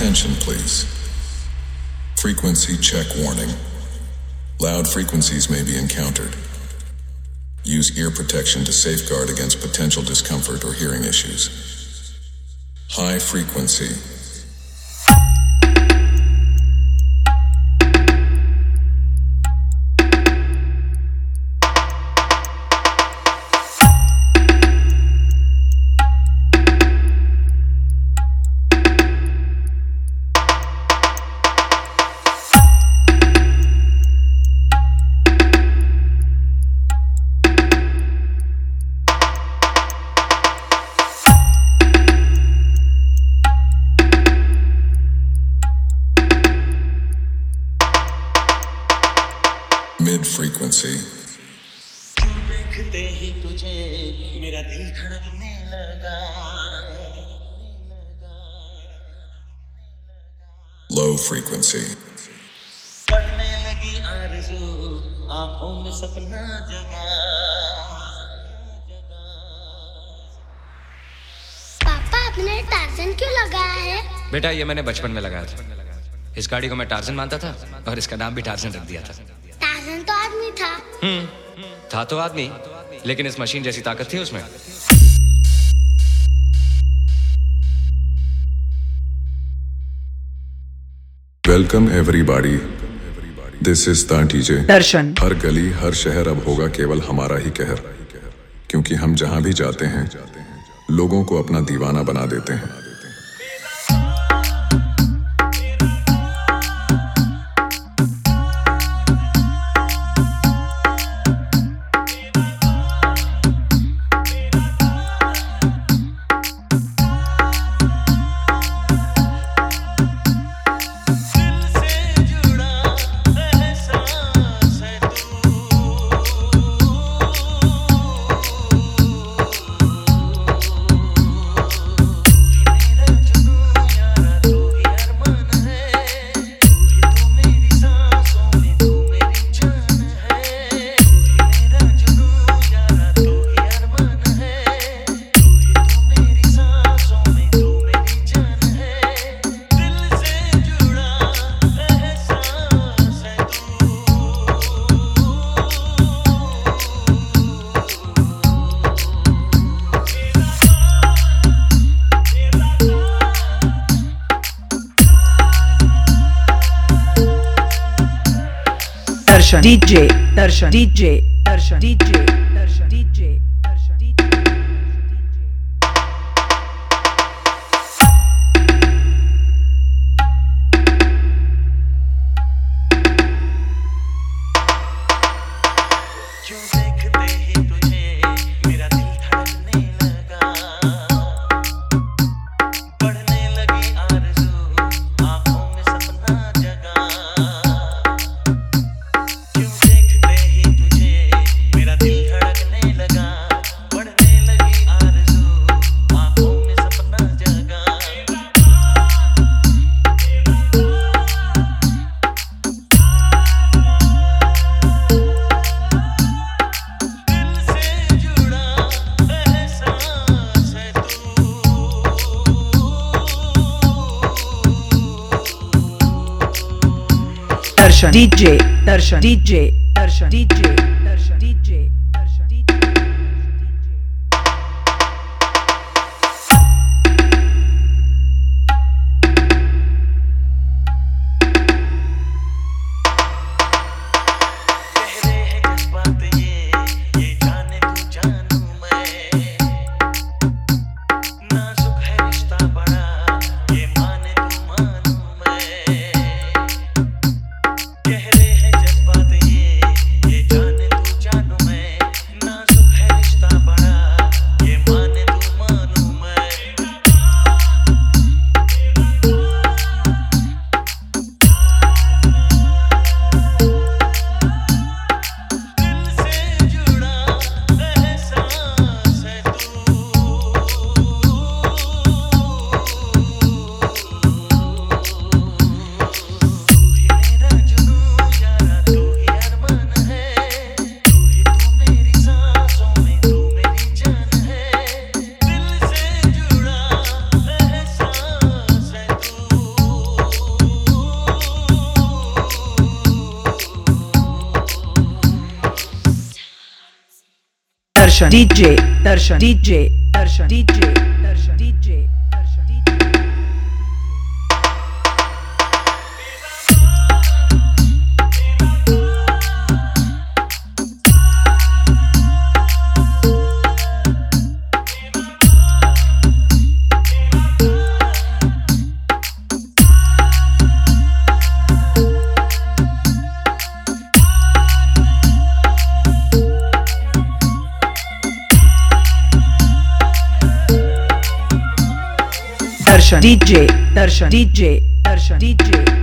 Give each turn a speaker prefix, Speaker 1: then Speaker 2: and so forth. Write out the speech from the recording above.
Speaker 1: Attention, please. Frequency check warning. Loud frequencies may be encountered. Use ear protection to safeguard against potential discomfort or hearing issues. High frequency. Mid frequency.
Speaker 2: देखते ही तुझे मेरा दिल धड़कने लगा.
Speaker 1: Low frequency.
Speaker 2: पढ़ने लगी आरज़ू आँखों में सपना जगा.
Speaker 3: पापा आपने टार्जन क्यों लगाया है?
Speaker 4: बेटा ये मैंने बचपन में लगाया था. इस गाड़ी को मैं टार्जन मानता था और इसका नाम भी टार्जन रख दिया था.
Speaker 3: टार्जन तो आदमी था.
Speaker 4: था तो आदमी, लेकिन इस मशीन जैसी ताकत थी उसमें.
Speaker 1: Welcome everybody. This is the DJ.
Speaker 5: दर्शन.
Speaker 1: हर गली हर शहर अब होगा केवल हमारा ही कहर, क्योंकि हम जहां भी जाते हैं लोगों को अपना दीवाना बना देते हैं.
Speaker 5: दर्शन DJ. दर्शन DJ. दर्शन DJ. दर्शन DJ. दर्शन DJ.
Speaker 2: क्यों देखते ही तुझे मेरा दिल धड़कने लगा. पढ़ने लगी आरज़ू आँखों में सपना जगा. क्यों देखते ही तुझे मेरा दिल धड़कने लगा. पढ़ने लगी आरज़ू आँखों में सपना जगा. दिल से जुड़ा एहसास है तू.
Speaker 5: दर्शन DJ. दर्शन DJ. दर्शन DJ. दर्शन DJ. दर्शन DJ.
Speaker 2: कहरे हैं जज्बात ये जाने तू जानू मैं. नाजुक है रिश्ता बड़ा ये माने तू मानू मैं. कहरे हैं जज्बात ये जाने
Speaker 5: Darshan DJ Darshan DJ Darshan DJ Darshan DJ Darshan DJ Darshan DJ Darshan DJ Darshan DJ